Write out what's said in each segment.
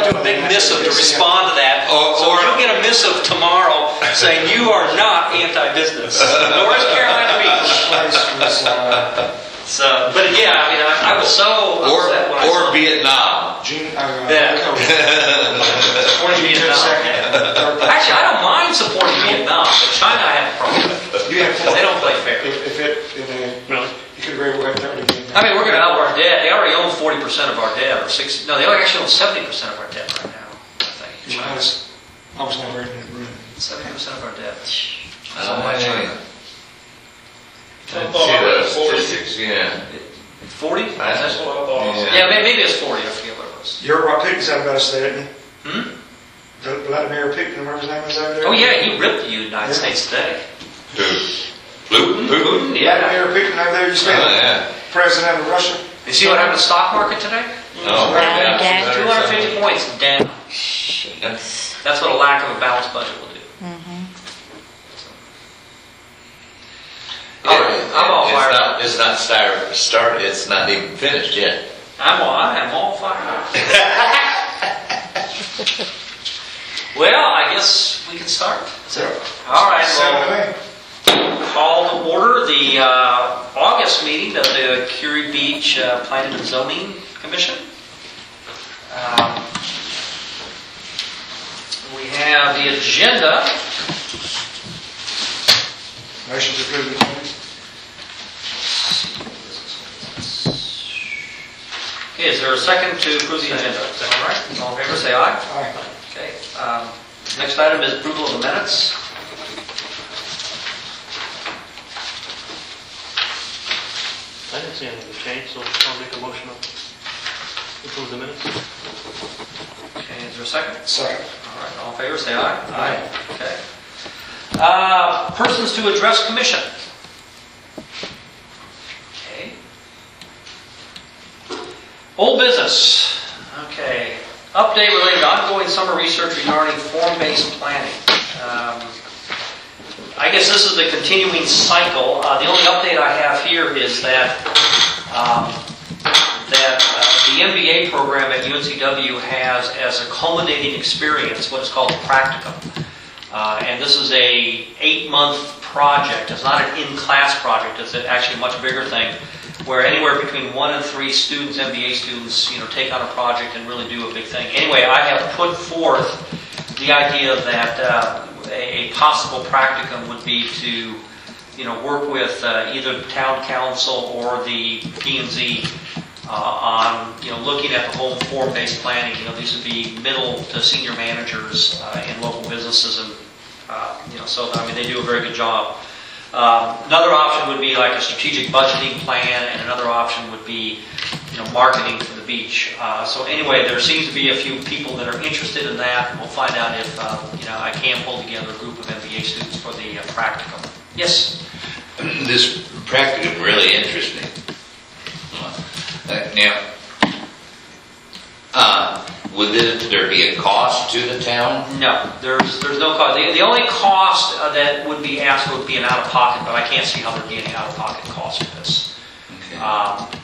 do a big missive to respond to that. So you'll get a missive tomorrow saying you are not anti-business. North Carolina Beach. So, but yeah, I mean, I was so upset when I saw Vietnam. Vietnam. Actually, I don't mind supporting Vietnam, but China I have a problem with. Because they don't play fair. Really? You could very well have I mean, we're going to help our debt. They already own 40% of our debt, or 60. No, they actually own 70% of our debt right now. I think. I was never in that room. 70% of our debt. That's all my China. 46. Yeah. 40? That's what I thought. Yeah, maybe it's 40. I forget what it was. You heard what Putin's out about us today, didn't Hmm? you? Vladimir Putin, whatever his name is over there. Oh yeah, he ripped the United States today. Who? Putin? Yeah. Vladimir Putin over there used to be president of Russia. You see what happened to the stock market today? Oh, Down again. 250 points down. That's what a lack of a balanced budget will do. I'm all fired up. It's not started. It's not even finished yet. I am all fired up. Well, I guess we can start. All right. Well, call to order the August meeting of the Curie Beach Planning and Zoning Commission. We have the agenda. Motion to approve the minutes. Okay, is there a second to approve the agenda? Is that all right? All in favor, say aye. Aye. Okay. Next item is approval of the minutes. I didn't see anything change, so I'll make a motion to approve the minutes. Okay, is there a second? Second. All right, all in favor, say aye. Aye. Okay. Persons to address commission. Okay. Old business. Okay. Update related to ongoing summer research regarding form-based planning. I guess this is the continuing cycle. The only update I have here is that the MBA program at UNCW has as a culminating experience what is called a practicum. And this is a 8-month project. It's not an in-class project. It's actually a much bigger thing where anywhere between 1 and 3 students, MBA students, take on a project and really do a big thing. Anyway, I have put forth the idea that a possible practicum would be to, work with either the town council or the P&Z on, looking at the whole form-based planning. These would be middle to senior managers in local businesses, and so they do a very good job. Another option would be like a strategic budgeting plan, and another option would be, marketing for the beach. So anyway, there seems to be a few people that are interested in that. We'll find out if I can pull together a group of MBA students for the practicum. Yes. This practicum really interests me. Now, would there be a cost to the town? No, there's no cost. The only cost that would be asked would be an out-of-pocket, but I can't see how there'd be any out-of-pocket cost for this. Okay.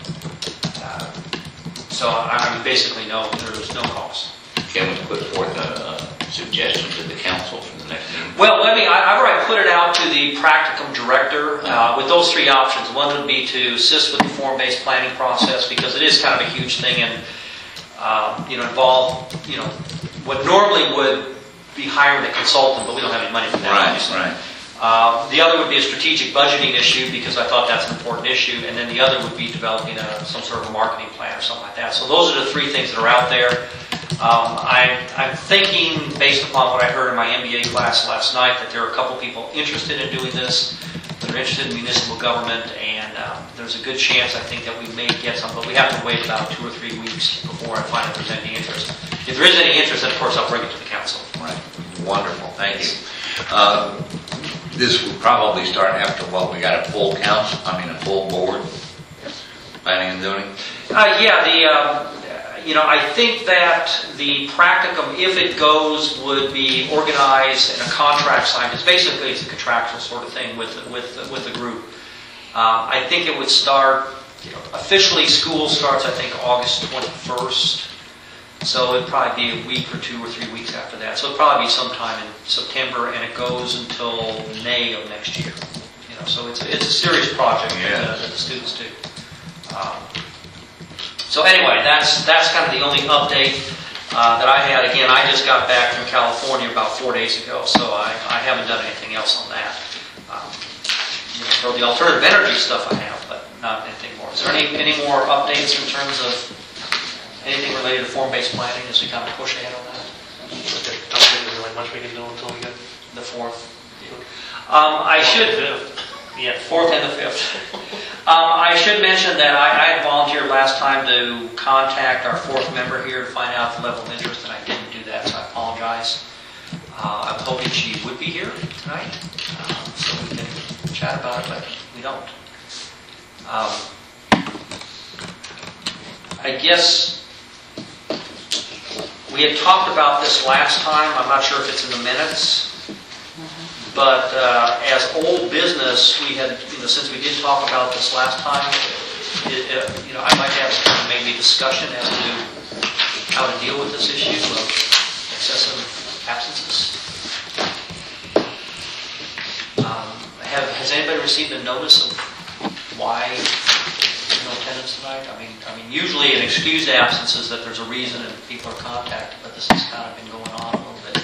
So I mean, basically, no, there's no cost. Can we put forth a suggestion to the council for the next meeting? Well, I've already put it out to the practicum director with those 3 options. One would be to assist with the form-based planning process because it is kind of a huge thing and involve what normally would be hiring a consultant, but we don't have any money for that. Right. The other would be a strategic budgeting issue because I thought that's an important issue, and then the other would be developing some sort of a marketing plan or something like that. So those are the 3 things that are out there. I'm thinking, based upon what I heard in my MBA class last night, that there are a couple people interested in doing this, that are interested in municipal government, and there's a good chance, I think, that we may get some, but we have to wait about 2 or 3 weeks before I find out if there's any interest. If there is any interest, then of course I'll bring it to the council. Right. Wonderful. Thank you. This will probably start after we got a full council, a full board, planning and zoning? I think that the practicum, if it goes, would be organized and a contract signed. It's a contractual sort of thing with the group. I think it would start, officially school starts, I think, August 21st. So it'd probably be a week or 2 or 3 weeks after that. So it'd probably be sometime in September, and it goes until May of next year. So it's a serious project that the students do. So anyway, that's kind of the only update that I had. Again, I just got back from California about 4 days ago, so I haven't done anything else on that. For the alternative energy stuff I have, but not anything more. Is there any more updates in terms of anything related to form-based planning as we kind of push ahead on that? Okay, I don't think there's really much we can do until we get The 4th. I should. Yeah. 4th and the 5th. I should mention that I had volunteered last time to contact our 4th member here to find out the level of interest, and I didn't do that, so I apologize. I'm hoping she would be here tonight, so we can chat about it, but we don't. I guess we had talked about this last time. I'm not sure if it's in the minutes. But as old business, we had, since we did talk about this last time, I'd like to have maybe a discussion as to how to deal with this issue of excessive absences. Has anybody received a notice of why there's no attendance tonight? I mean, usually an excused absence is that there's a reason and people are contacted, but this has kind of been going on a little bit.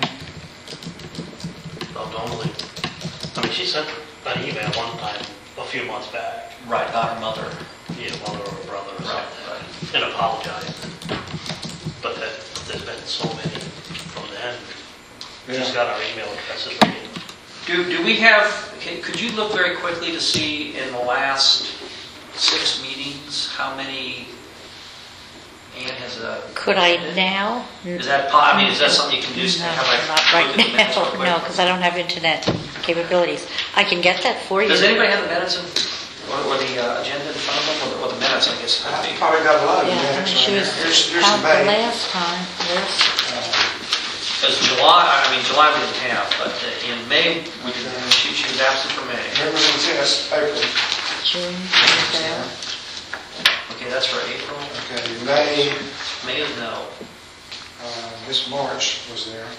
Normally, I mean, she sent an email one time a few months back. Right, about her mother. Yeah, mother or brother or Right, something. right. And apologized. But there's been so many from then. She's got our email addresses. Do we have, could you look very quickly to see in the last 6 meetings how many Ann has Could I now? Is that something you can do? No, Have I not look right at the minutes real now. quick? No, because I don't have internet capabilities. I can get that for you. Does anybody have the minutes or the agenda in front of them, or the minutes, I guess? I probably got a lot of Yeah, minutes she right was here. Here's the out the May. last time. Because July we didn't have, but in May, she was absent for May. Members and tenants, April. June, there. Okay, that's for April. Okay, May, May is no. this March was there.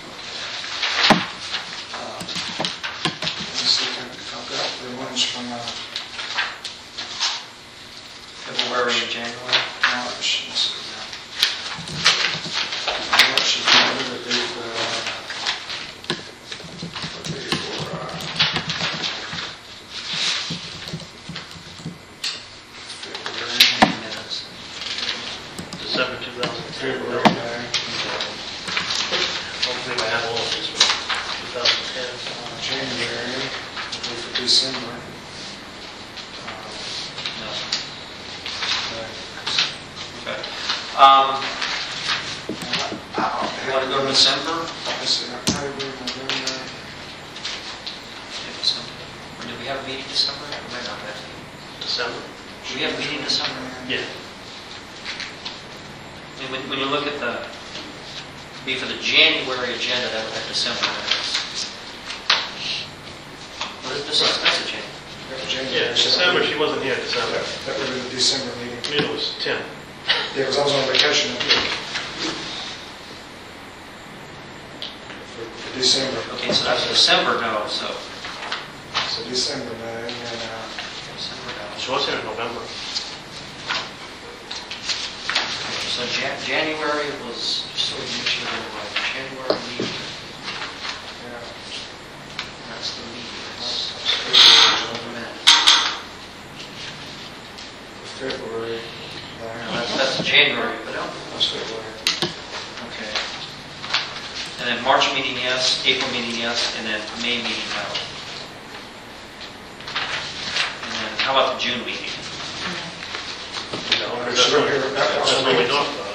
Let's see, I've got the ones from February and January. March. Let's see now. March is going to be for, February. Minutes. December 2010. February, Hopefully I have all of this for 2010. January, for December. No. Okay. Okay. You want to go to December? Let's see, October, November. Yeah, December. Or did we have a meeting in December? I might not have. December? Do we have a meeting in December? Yeah. I mean, when you look at for the January agenda, that would have December minutes. What is this? That's a January. Yeah, December, she wasn't here December. That would be the December meeting. It was 10. Yeah, because I was on vacation up here. For December. Okay, so that's December, no, so. So December, May, and December, no. She was here in November. So January was, just so we make sure we're right, January meeting, that's the meetings. February. That's January, but no. That's February. Okay. And then March meeting, yes, April meeting, yes, and then May meeting, no. And then how about the June meeting? That's what we talked about.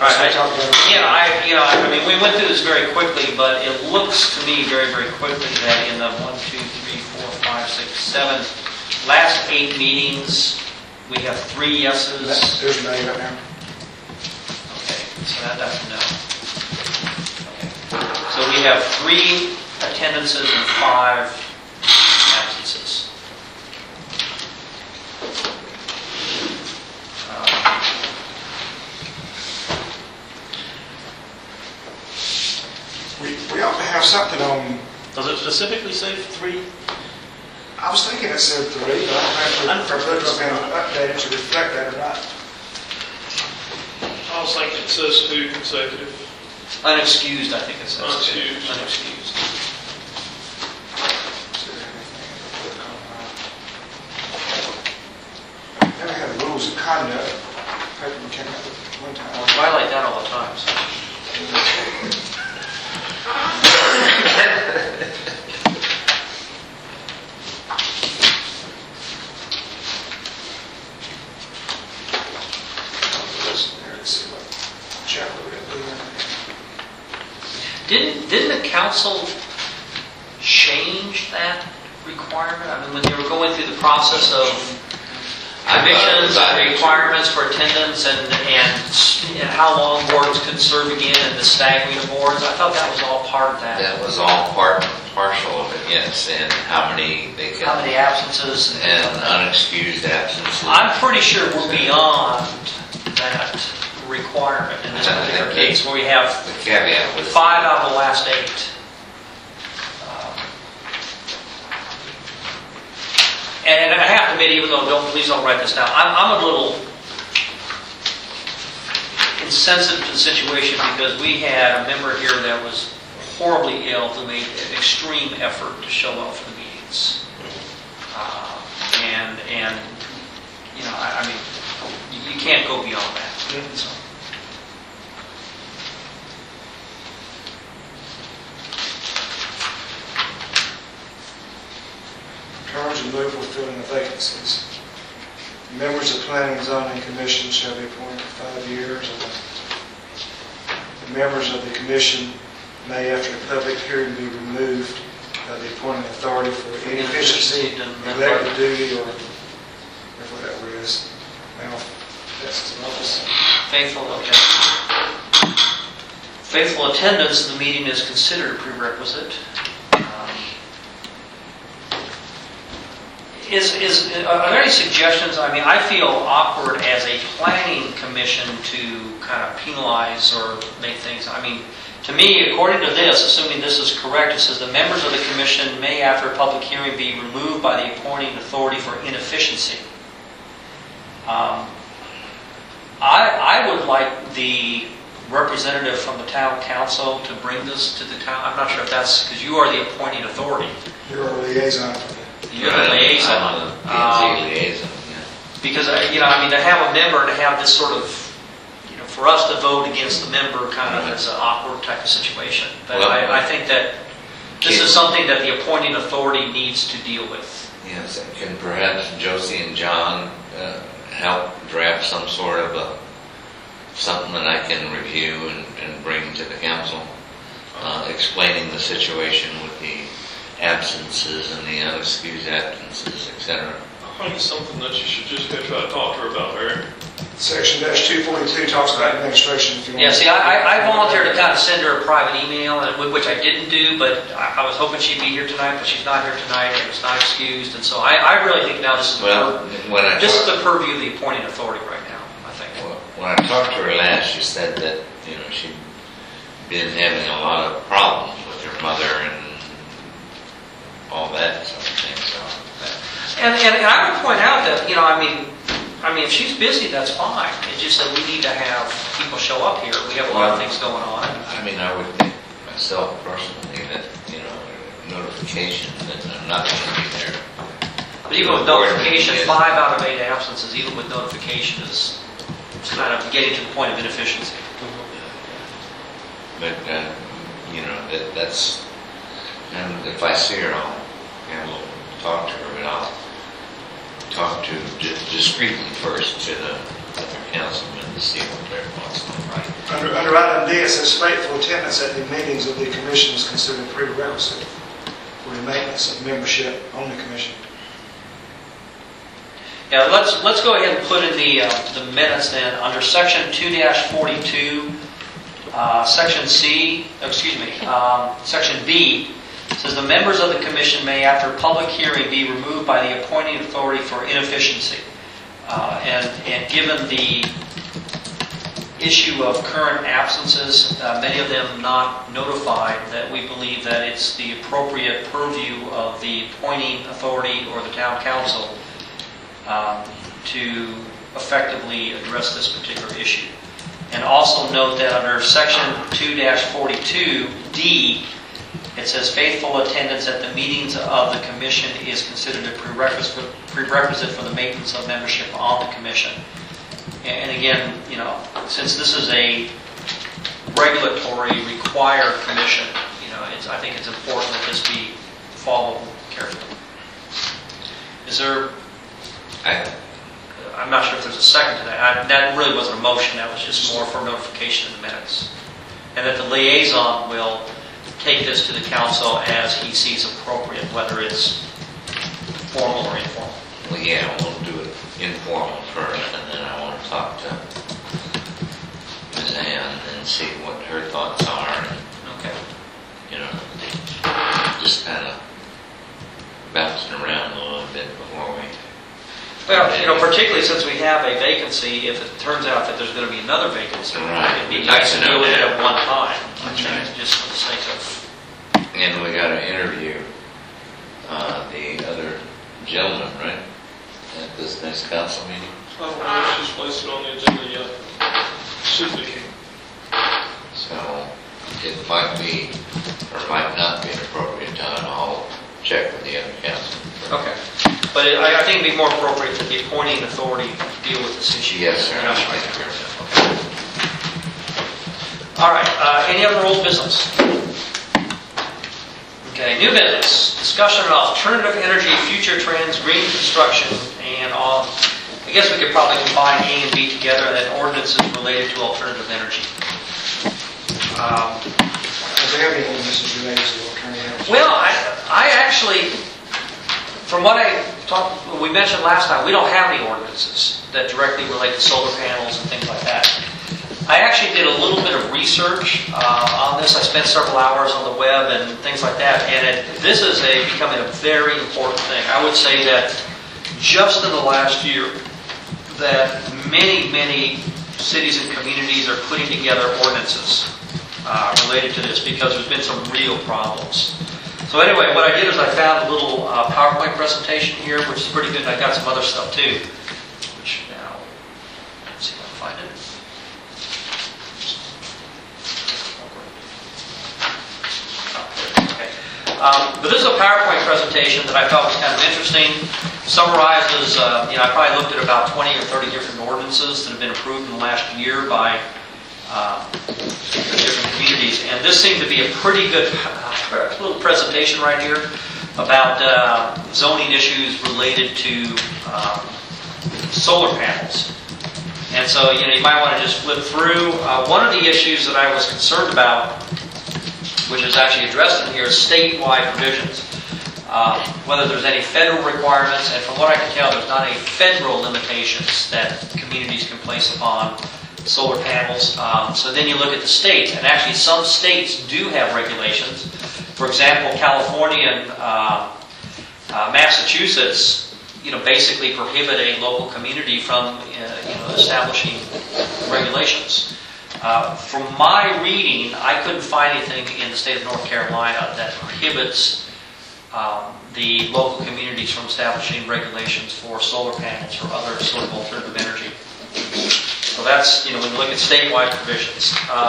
I mean, we went through this very quickly, but it looks to me very, very quickly that in the 1, 2, 3, 4, 5, 6, 7, last 8 meetings, we have 3 yeses. There's May right now. Okay, so that's a no. Okay. So we have 3 attendances and 5 absences. something on, Does it specifically say 3? I was thinking it said 3, but I don't know if it's been updated to reflect that or not. I was thinking it says 2 consecutive. Unexcused, I think it says. Unexcused. Unexcused. Then we have rules of conduct. Paper we came up with one time. I violate that all the time. So. Let's see what chapter we're in. Didn't the council change that requirement? I mean, when they were going through the process of convictions and requirements for attendance and how long boards could serve again and the staggering of boards, I thought that was all part of that. That was all partial of it, yes, and how many they could. How many absences? And unexcused absences. I'm pretty sure we're beyond that requirement in this particular case where we have The caveat was 5 out of the last 8. And I have to admit, even though please don't write this down, I'm a little insensitive to the situation because we had a member here that was horribly ill who made an extreme effort to show up for the meetings. And you know, I mean, you can't go beyond that. So. Terms removed for filling the vacancies. Members of Planning and Zoning Commission shall be appointed for 5 years. The members of the commission may, after a public hearing, be removed by the appointing authority for inefficiency, neglect of duty, or whatever it is. Well, that's the office. Faithful attendance in the meeting is considered a prerequisite. Are there any suggestions? I mean, I feel awkward as a planning commission to kind of penalize or make things. I mean, to me, according to this, assuming this is correct, it says the members of the commission may, after a public hearing, be removed by the appointing authority for inefficiency. I would like the representative from the town council to bring this to the town. I'm not sure if that's because you are the appointing authority. You're a liaison for that. You're the liaison. I'm the P&Z liaison, yeah. Because, you know, I mean, to have a member, to have this sort of, you know, for us to vote against the member kind of is an awkward type of situation. But Well, I think that this is something that the appointing authority needs to deal with. Yes, can perhaps Josie and John help draft some sort of something that I can review and bring to the council, explaining the situation with the absences and the unexcused absences, etc. I think it's something that you should just go try to talk to her about, Barry. Section -242 talks about administration. If you want. Yeah, see, I volunteered to kind of send her a private email, which I didn't do, but I was hoping she'd be here tonight, but she's not here tonight, and it's not excused, and so I really think now this is the purview of the appointing authority right now, I think. Well, when I talked to her last, she said that, you know, she'd been having a lot of problems with her mother and all that sort of thing. So, And I would point out that, you know, I mean, if she's busy, that's fine. It's just that we need to have people show up here. We have a lot of things going on. I mean, I would think myself personally that, you know, notification that I'm not going to be there. But even with notification, 5 out of 8 absences, even with notification, is kind of getting to the point of inefficiency. But, you know, that's, and if I see her, I'll talk to her, but I'll talk to discreetly first to the councilman to see what their thoughts are. Right. Under item D, it says faithful attendance at the meetings of the commission is considered a prerequisite for the maintenance of membership on the commission. Yeah, let's go ahead and put in the minutes then under section 2-42, section C, section B. It says the members of the commission may, after public hearing, be removed by the appointing authority for inefficiency. And given the issue of current absences, many of them not notified, that we believe that it's the appropriate purview of the appointing authority or the town council to effectively address this particular issue. And also note that under section 2-42D, it says faithful attendance at the meetings of the commission is considered a prerequisite for the maintenance of membership on the commission. And again, you know, since this is a regulatory required commission, you know, I think it's important that this be followed carefully. Is there? I'm not sure if there's a second to that. That really wasn't a motion. That was just more for notification in the minutes, and that the liaison will take this to the council as he sees appropriate, whether it's formal or informal. Well, yeah, we'll do it informal first, and then I want to talk to Ms. Ann and see what her thoughts are. And, Okay. you know, just kind of bouncing around a little bit before we... Well, you know, particularly since we have a vacancy, if it turns out that there's going to be another vacancy, Right. it'd be nice to do it at one time. That's right. Just for the sake of... And we got to interview the other gentleman, right? At this next council meeting. Oh, let's just place it on the agenda yet. Should be. So it might be or might not be an appropriate time. I'll check with the other council. Okay. But I think it'd be more appropriate for the appointing authority to deal with this issue. Yes, sir. Okay. All right. Any other old business? Okay. New business. Discussion of alternative energy, future trends, green construction, and all. I guess we could probably combine A and B together, and then ordinances related to alternative energy. Is there any ordinances related to alternative energy? Well, I actually, from what we mentioned last time, we don't have any ordinances that directly relate to solar panels and things like that. I actually did a little bit of research on this. I spent several hours on the web and things like that, and this is becoming a very important thing. I would say that just in the last year, that many cities and communities are putting together ordinances related to this because there's been some real problems. So anyway, what I did is I found a little PowerPoint presentation here, which is pretty good, and I got some other stuff too. Which now, let's see if I can find it. Okay. But this is a PowerPoint presentation that I thought was kind of interesting. Summarizes, I probably looked at about 20 or 30 different ordinances that have been approved in the last year by different communities. And this seemed to be a pretty good little presentation right here about zoning issues related to solar panels. And so, you might want to just flip through. One of the issues that I was concerned about, which is actually addressed in here, is statewide provisions. Whether there's any federal requirements, and from what I can tell, there's not any federal limitations that communities can place upon solar panels. So then you look at the states, and actually some states do have regulations. For example, California and Massachusetts, basically prohibit a local community from, establishing regulations. From my reading, I couldn't find anything in the state of North Carolina that prohibits the local communities from establishing regulations for solar panels or other sort of alternative energy. So that's, when you look at statewide provisions.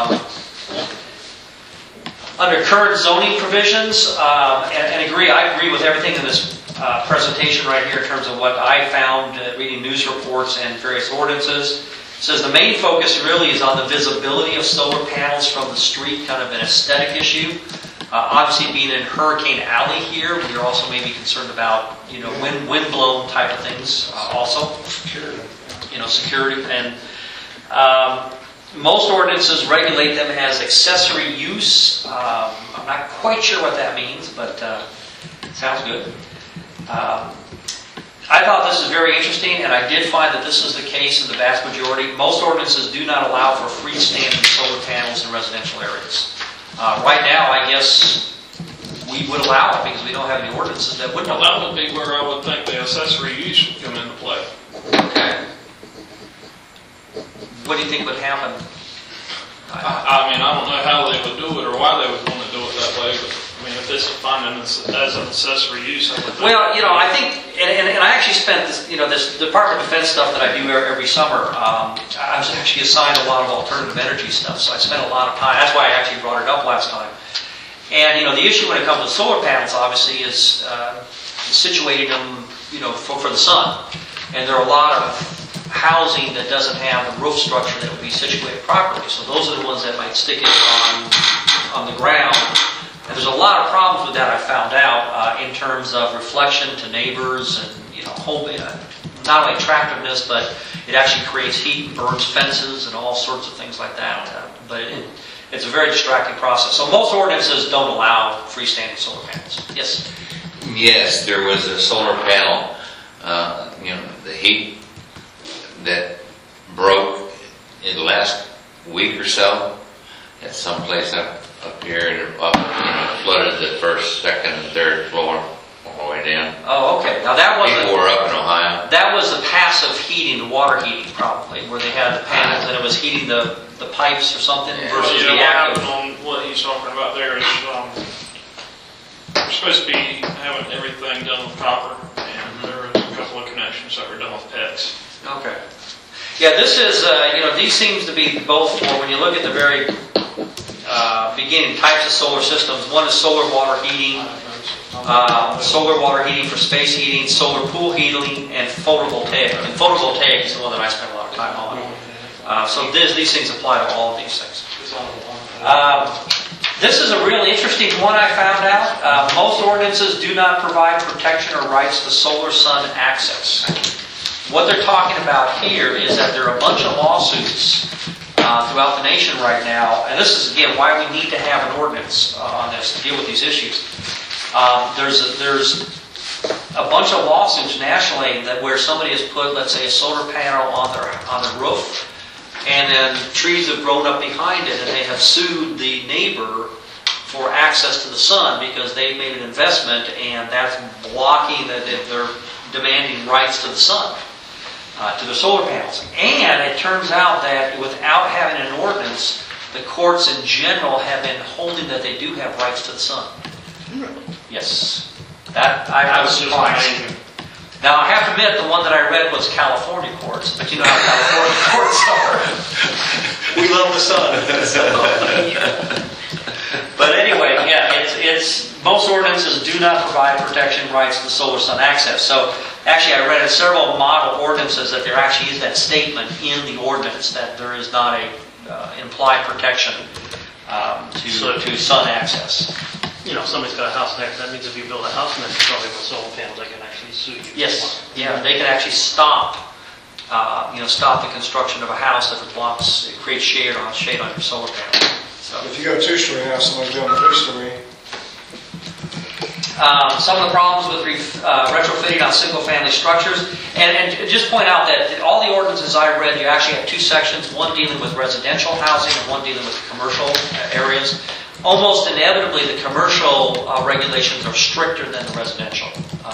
Under current zoning provisions, I agree with everything in this presentation right here in terms of what I found reading news reports and various ordinances. It says the main focus really is on the visibility of solar panels from the street, kind of an aesthetic issue. Obviously, being in Hurricane Alley here, we are also maybe concerned about, wind-blown type of things also. Security. And most ordinances regulate them as accessory use. I'm not quite sure what that means, but it sounds good. I thought this is very interesting, and I did find that this is the case in the vast majority. Most ordinances do not allow for freestanding solar panels in residential areas. Right now, I guess we would allow it because we don't have any ordinances that wouldn't allow it. That would be where I would think the accessory use would come into play. Okay. What do you think would happen? I mean, I don't know how they would do it or why they would want to do it that way, but I mean, if it's defined as an accessory use, I would think. Well, I think, and I actually spent this, this Department of Defense stuff that I do every summer. I was actually assigned a lot of alternative energy stuff, so I spent a lot of time. That's why I actually brought it up last time. And the issue when it comes to solar panels, obviously, is situating them, for the sun. And there are a lot of housing that doesn't have a roof structure that would be situated properly. So those are the ones that might stick it on the ground. And there's a lot of problems with that I found out in terms of reflection to neighbors and not only attractiveness, but it actually creates heat and burns fences and all sorts of things like that. But it's a very distracting process. So most ordinances don't allow freestanding solar panels. Yes? Yes, there was a solar panel, the heat that broke in the last week or so at some place up here, flooded the first, second, and third floor all the way down. Oh, okay. Now that wasn't... People were up in Ohio. That was the passive heating, the water heating probably, where they had the panels and it was heating the pipes or something versus the active. On what he's talking about there is we're supposed to be having everything done with copper, and there were a couple of connections that were done with PEX. Okay. Yeah, this is, these seems to be both for, when you look at the very beginning types of solar systems, one is solar water heating, solar water heating for space heating, solar pool heating, and photovoltaic. And photovoltaic is the one that I spend a lot of time on. So these things apply to all of these things. This is a really interesting one I found out. Most ordinances do not provide protection or rights to solar sun access. What they're talking about here is that there are a bunch of lawsuits throughout the nation right now, and this is again why we need to have an ordinance on this to deal with these issues. There's a bunch of lawsuits nationally that where somebody has put, let's say, a solar panel on their roof, and then trees have grown up behind it, and they have sued the neighbor for access to the sun because they've made an investment, and that's blocking that they're demanding rights to the sun. To the solar panels. And it turns out that without having an ordinance, the courts in general have been holding that they do have rights to the sun. Yes. That I was surprised. Now I have to admit the one that I read was California courts, but you know how California courts are. We love the sun. But anyway, yeah, it's most ordinances do not provide protection rights to solar sun access. So actually, I read in several model ordinances that there actually is that statement in the ordinance that there is not a implied protection to sun access. If somebody's got a house next, that means if you build a house next to somebody with solar panels, they can actually sue you. Yes, yeah, they can actually stop the construction of a house if it creates shade on your solar panel. So. If you got a two-story house, somebody building a three-story. Some of the problems with retrofitting on single-family structures, and just point out that all the ordinances I read, you actually have two sections, one dealing with residential housing and one dealing with commercial areas. Almost inevitably, the commercial regulations are stricter than the residential.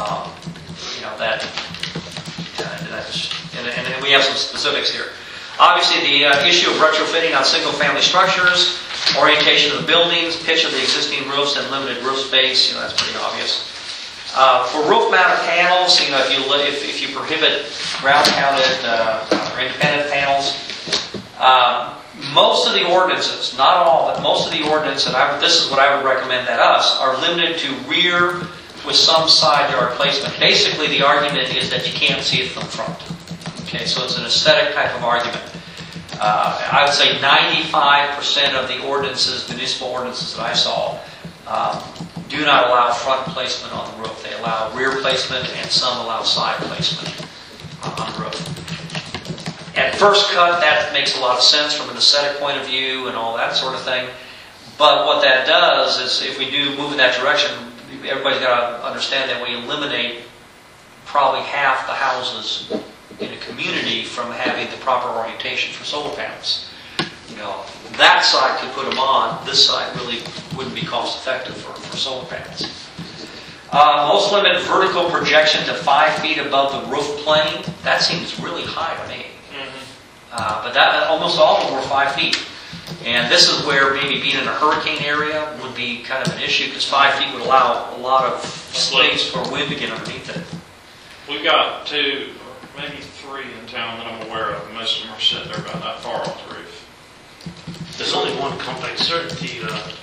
And we have some specifics here. Obviously, the issue of retrofitting on single-family structures, orientation of the buildings, pitch of the existing roofs, and limited roof space. That's pretty obvious. For roof-mounted panels, if you prohibit ground-mounted or independent panels, most of the ordinances, not all, but most of the ordinances, and this is what I would recommend that are limited to rear with some side yard placement. Basically, the argument is that you can't see it from front. Okay, so it's an aesthetic type of argument. I would say 95% of the ordinances, municipal ordinances that I saw, do not allow front placement on the roof. They allow rear placement, and some allow side placement on the roof. At first cut, that makes a lot of sense from an aesthetic point of view and all that sort of thing. But what that does is, if we do move in that direction, everybody's got to understand that we eliminate probably half the houses in a community from having the proper orientation for solar panels. That side could put them on. This side really wouldn't be cost effective for solar panels. Most limit vertical projection to 5 feet above the roof plane. That seems really high to me. But almost all of them were 5 feet. And this is where maybe being in a hurricane area would be kind of an issue, because 5 feet would allow a lot of space for wind to get underneath it. We've got 2, or maybe 3 in town that I'm aware of. Most of them are set there about that far off the roof. There's only one company, Certainty,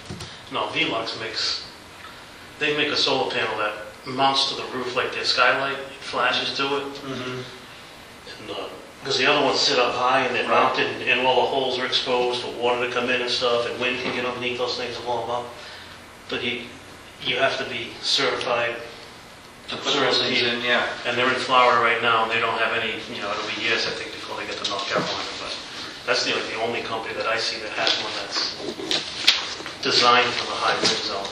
Velux makes, they make a solar panel that mounts to the roof like their skylight, it flashes to it. Mm-hmm. Because the other ones sit up high and they're mounted, and all the holes are exposed for water to come in and stuff, and wind can get underneath those things and blow them up. But you have to be certified To put those things in, yeah. And they're in Florida right now, and they don't have any, it'll be years, I think, before they get to North Carolina. But that's the only company that I see that has one that's designed for the high wind zone.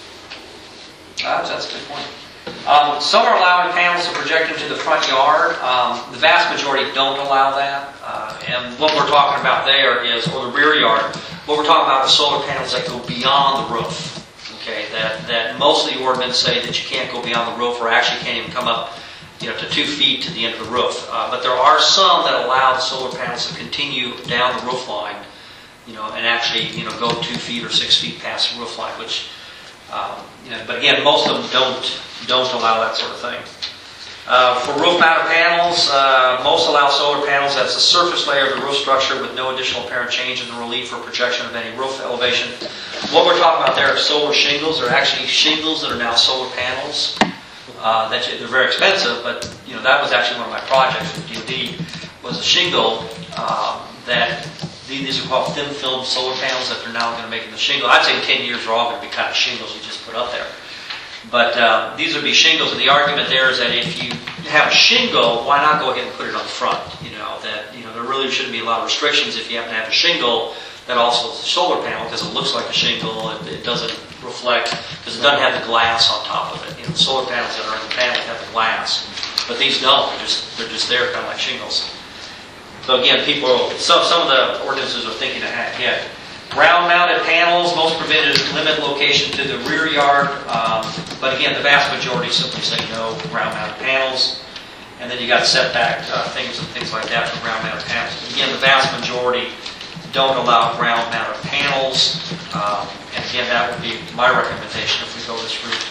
That's a good point. Some are allowing panels to project into the front yard. The vast majority don't allow that. And what we're talking about there is, or the rear yard, what we're talking about is solar panels that go beyond the roof. Okay, that most of the ordinance say that you can't go beyond the roof, or actually can't even come up, to 2 feet to the end of the roof. But there are some that allow the solar panels to continue down the roof line, and actually, go 2 feet or 6 feet past the roof line, which, but again, most of them don't allow that sort of thing. For roof-mounted panels, most allow solar panels as the surface layer of the roof structure with no additional apparent change in the relief or projection of any roof elevation. What we're talking about there are solar shingles. They're actually shingles that are now solar panels. They're very expensive, but that was actually one of my projects with DoD, was a shingle that these are called thin film solar panels that they're now going to make in the shingle. I'd say in 10 years they're all going to be kind of shingles you just put up there. But these would be shingles, and the argument there is that if you have a shingle, why not go ahead and put it on the front? There really shouldn't be a lot of restrictions if you happen to have a shingle that also is a solar panel, because it looks like a shingle. It doesn't reflect, because it doesn't have the glass on top of it. The solar panels that are in the panel have the glass, but these don't. They're just there, kind of like shingles. So again, some of the ordinances are thinking ahead. Ground-mounted panels, most permitted limit location to the rear yard, but again, the vast majority simply say no ground-mounted panels. And then you got setback things and things like that for ground-mounted panels. But again, the vast majority don't allow ground-mounted panels, and again, that would be my recommendation if we go this route.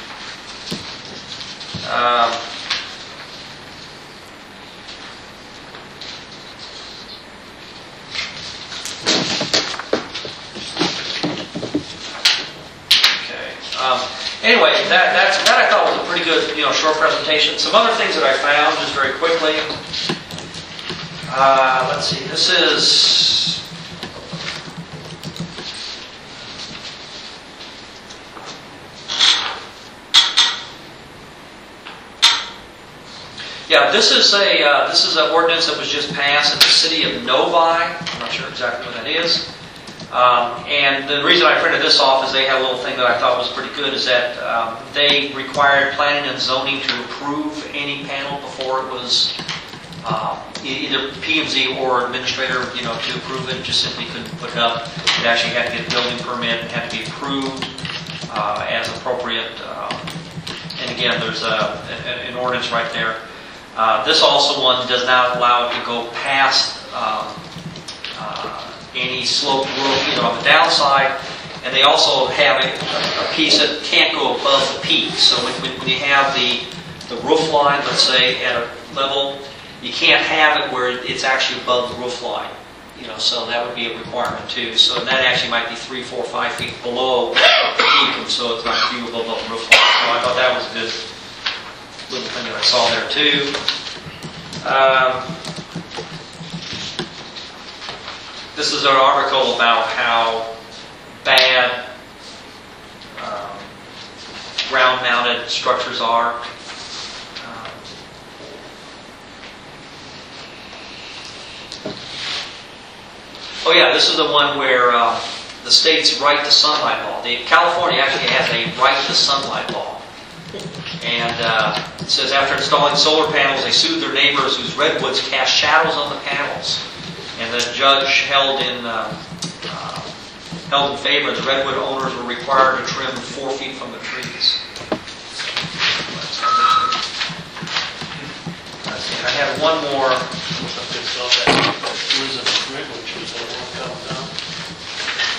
Anyway, that I thought was a pretty good, short presentation. Some other things that I found, just very quickly. Let's see. This is this is an ordinance that was just passed in the city of Novi. I'm not sure exactly what that is. And the reason I printed this off is they had a little thing that I thought was pretty good, is that they required planning and zoning to approve any panel before it was either P&Z or administrator, to approve it. Just simply couldn't put it up. It actually had to get a building permit, it had to be approved as appropriate. And again, there's an ordinance right there. This also one does not allow it to go past any sloped roof, on the downside, and they also have a piece that can't go above the peak. So when you have the roof line, let's say, at a level, you can't have it where it's actually above the roof line. So that would be a requirement too. So that actually might be 3, 4, 5 feet below the peak, and so it's not viewable above the roof line. So I thought that was a good little thing that I saw there too. This is an article about how bad ground-mounted structures are. Oh yeah, this is the one where the state's right to sunlight law. California actually has a right to sunlight law. And it says after installing solar panels, they sued their neighbors whose redwoods cast shadows on the panels. And the judge held in favor. The redwood owners were required to trim 4 feet from the trees. Let's see, I have one more.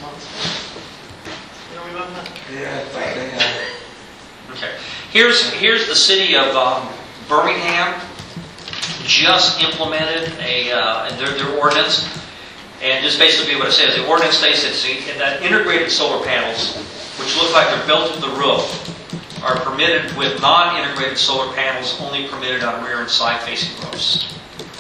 last month. You don't remember that? Yeah, I think they have. Okay. Here's the city of Birmingham just implemented their ordinance, and just basically what it says, the ordinance states that integrated solar panels, which look like they're built into the roof, are permitted with non-integrated solar panels only permitted on rear and side-facing roofs.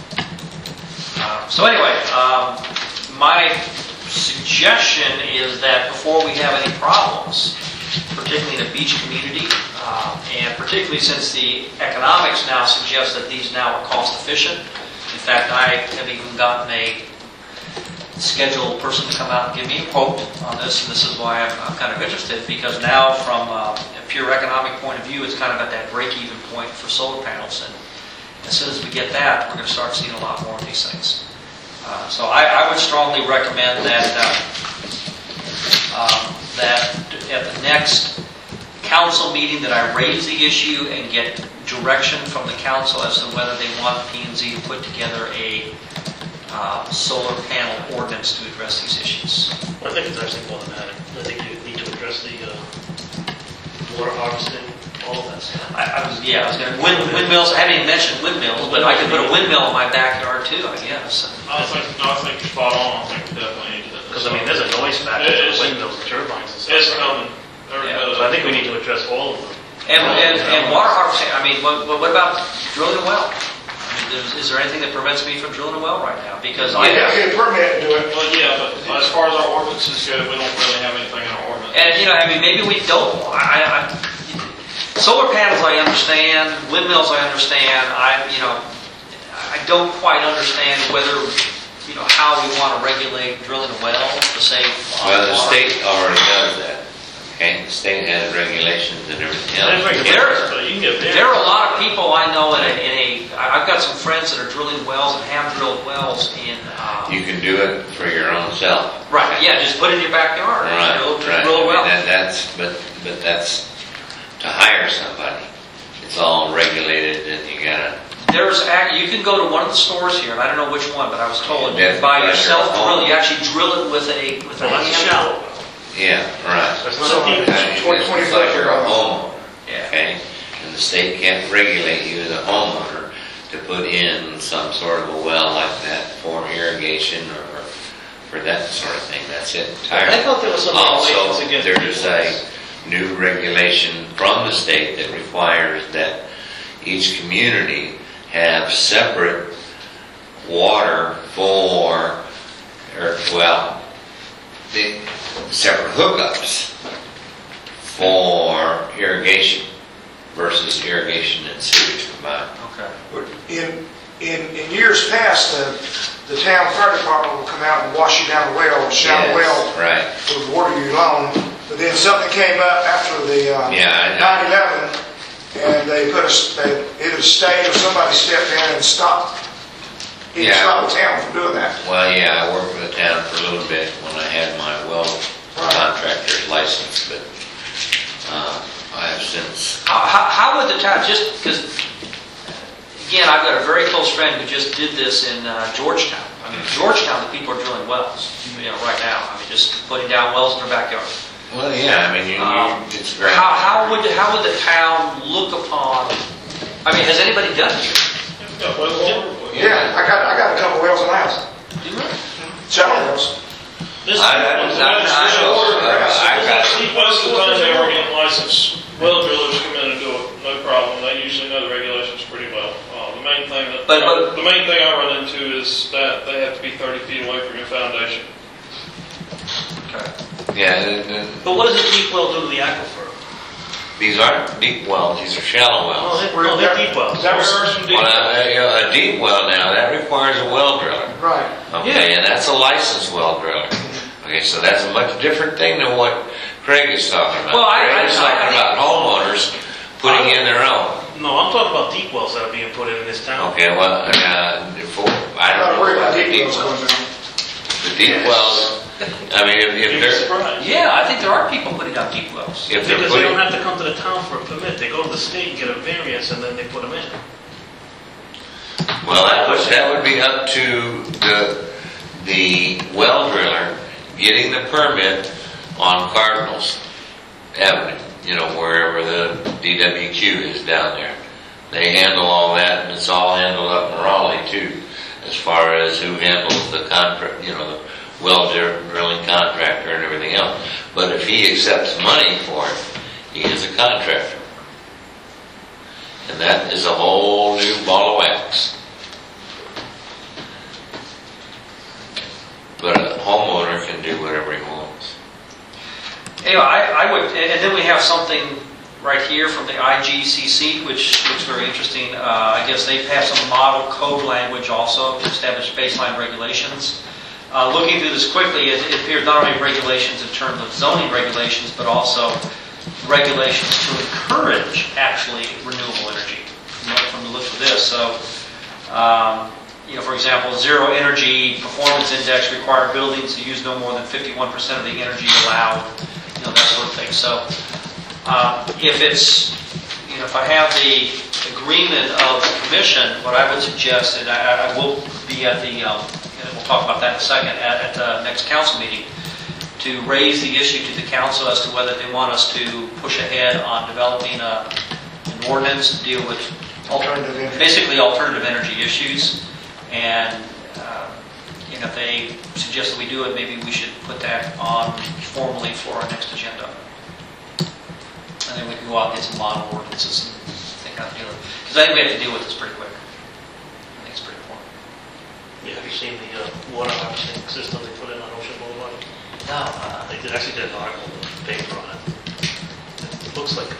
So anyway, my suggestion is that before we have any problems, particularly in a beach community, and particularly since the economics now suggest that these now are cost efficient. In fact, I have even gotten a scheduled person to come out and give me a quote on this, and this is why I'm kind of interested, because now from a pure economic point of view, it's kind of at that break-even point for solar panels, and as soon as we get that, we're going to start seeing a lot more of these things. So I would strongly recommend that at the next council meeting that I raise the issue and get direction from the council as to whether they want P&Z to put together a solar panel ordinance to address these issues. Well, I think it's actually more than that. I think you need to address the water harvesting, all of that stuff. I was going to windmills. I haven't even mentioned windmills, but I could put a windmill in my backyard too, I guess. I think you're spot on. I think we definitely need to. Because I mean, there's a noise factor to the windmills and turbines and stuff. It's coming. Yeah. So I think we need to address all of them. And water harvesting. I mean, what about drilling a well? I mean, is there anything that prevents me from drilling a well right now? Because You have to get a permit to do it. Well, yeah, but as far as our ordinances go, we don't really have anything in our ordinance. And I mean, maybe we don't. Solar panels, I understand. Windmills, I understand. I don't quite understand whether how we want to regulate drilling a well to save. Well, the water. state already does that. Okay, the state has regulations and everything else. There are a lot of people I know I've got some friends that are drilling wells and have drilled wells in. You can do it for your own self. Right. Yeah. Just put it in your backyard. Right. Drill a well. I mean, but that's to hire somebody. It's all regulated, and you gotta. You can go to one of the stores here, and I don't know which one, but I was told you Yeah, can buy right yourself there. drill. You actually drill it with a That's hand. shallow. Yeah, right. It's not deep. It's 20 like you're a homeowner. Yeah. Okay, and the state can't regulate you as a homeowner to put in some sort of a well like that for irrigation or for that sort of thing. That's it entirely. I thought there was some Also, regulations against there's a new regulation from the state that requires that each community have separate water the separate hookups for irrigation versus irrigation and sewage combined. Okay. In years past, the town fire department will come out and wash you down a well, a shallow well, Right. to water you along. But then something came up after the 9/11, and they either stayed or somebody stepped in and stopped. Yeah. Stopped the town from doing that. Well, yeah, I worked for the town for a little bit when I had my well contractor's license, but I have since. How would the town, just because, again, I've got a very close friend who just did this in Georgetown. I mean, Georgetown, the people are drilling wells, right now. I mean, just putting down wells in their backyard. Well, yeah, I mean, it's great. How would the town look upon, I mean, has anybody done it? Yeah, I got a couple wells in my house. Do you really? Shallow wells. Most of the time they are getting licensed. Well drillers come in and do it, no problem. They usually know the regulations pretty well. The main thing I run into is that they have to be 30 feet away from your foundation. Okay. Yeah, But what does a deep well do to the aquifer? these aren't deep wells, these are shallow wells. They're deep wells. There are some deep Well, a deep well now, that requires a well driller. Right. Okay, and that's a licensed well driller. Okay, so that's a much different thing than what Craig is talking about. Well, Craig is talking about homeowners putting in their own. No, I'm talking about deep wells that are being put in this town. Okay, well, I I'm don't not worried know about about the deep deep wells going wells. down. The deep wells, I mean, if You'd be they're, surprised. Yeah, I think there are people putting down deep wells. if they're Because they don't putting, have to come to the town for a permit. They go to the state and get a variance and then they put them in. well, that would be up to the well driller getting the permit on Cardinals Avenue, wherever the DWQ is down there. They handle all that, and it's all handled up in Raleigh too, as far as who handles the contract, the well drilling contractor and everything else. But if he accepts money for it, he is a contractor. And that is a whole new ball of wax. But a homeowner can do whatever he wants. Anyway, I would, and then we have something right here from the IGCC, which looks very interesting. I guess they have some model code language also to establish baseline regulations. Looking through this quickly, it appears not only regulations in terms of zoning regulations, but also regulations to encourage actually renewable energy from the look of this. So, for example, zero energy performance index required buildings to use no more than 51% of the energy allowed, that sort of thing. So, if it's, if I have the agreement of the commission, what I would suggest, and I will be at the, and we'll talk about that in a second, at the next council meeting, to raise the issue to the council as to whether they want us to push ahead on developing an ordinance to deal with basically alternative energy issues. And if they suggest that we do it, maybe we should put that on formally for our next agenda. And then we can go out and get some model ordinances and think how to deal with it. Because I think we have to deal with this pretty quick. I think it's pretty important. Yeah, have you seen the water harvesting system they put in on Ocean Boulevard? No. They actually did an article in the paper on it. It looks like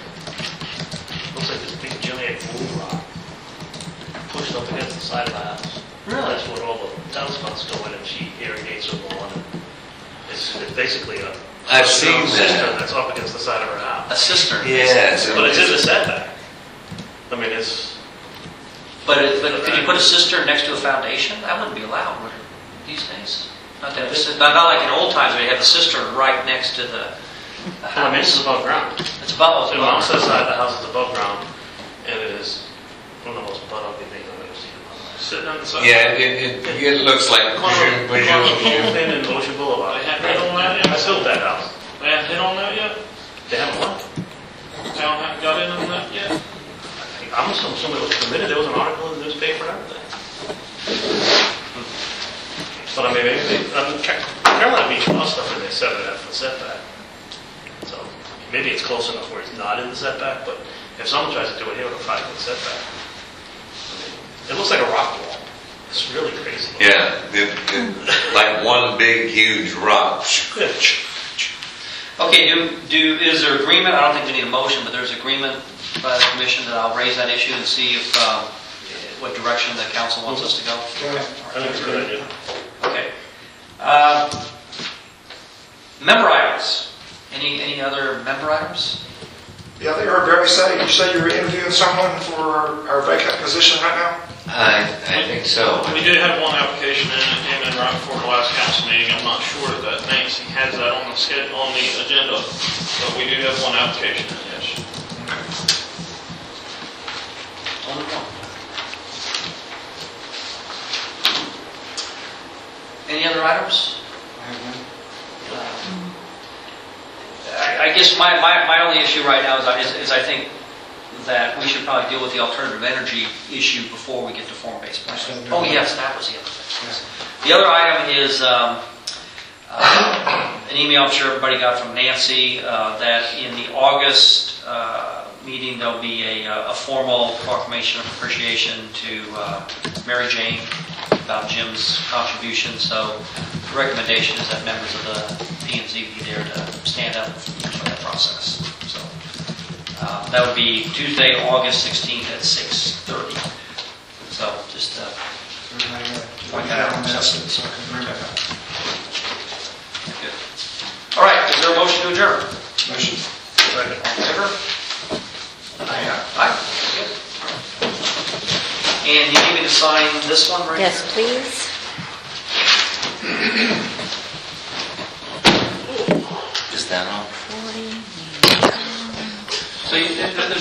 this big giant moon rock pushed up against the side of the house. Really? That's where all the downspouts go in, and she irrigates her lawn. It's basically a I've seen cistern that. that's up against the side of her house. A cistern. Yes. But it's in the setback. I mean, it's... But could you put a cistern next to a foundation? That wouldn't be allowed, would it, these days? Not like in old times where you have the cistern right next to the house. I mean, it's above ground. It's above So on the side of the house is above ground, and it is one of the most butt-ugly things I've ever seen in my life. Sitting on the side. Yeah, it looks like In Ocean Boulevard. They haven't hit on that yet? I built that house. They haven't hit on that yet? They haven't what? Town haven't got in on that yet? I'm assuming somebody was committed. There was an article in the newspaper and everything. But I mean, Carolina Beach lost stuff in their 7.5-foot setback. So maybe it's close enough where it's not in the setback, but if someone tries to do it here with a 5-foot setback, I mean, it looks like a rock wall. It's really crazy. Yeah, like one big, huge rock. Okay, is there agreement? I don't think we need a motion, but there's agreement by the commission that I'll raise that issue and see if what direction the council wants us to go. I think it's a good idea. Okay. Member items. Any other member items? Yeah, I think I heard Barry say, you say you're interviewing someone for our vacant position right now? I think so. We did have one application in, that came in right before the last council meeting. I'm not sure that Nancy has that on the schedule, on the agenda, but we do have one application in, yes. Only one. Any other items? I guess my only issue right now is I think that we should probably deal with the alternative energy issue before we get to form-based planning. Oh yes, that was the other thing. Yes. The other item is an email I'm sure everybody got from Nancy that in the August meeting there'll be a formal proclamation of appreciation to Mary Jane about Jim's contribution. So the recommendation is that members of the P&Z be there to stand up for that process. So that would be Tuesday, August 16th at 6:30. So just point that out. So I can remember that. Good. All right, is there a motion to adjourn? Motion. Second. All in favor? Aye. Good. And you need me to sign this one right Yes, here? please. Is that all? 40. So there's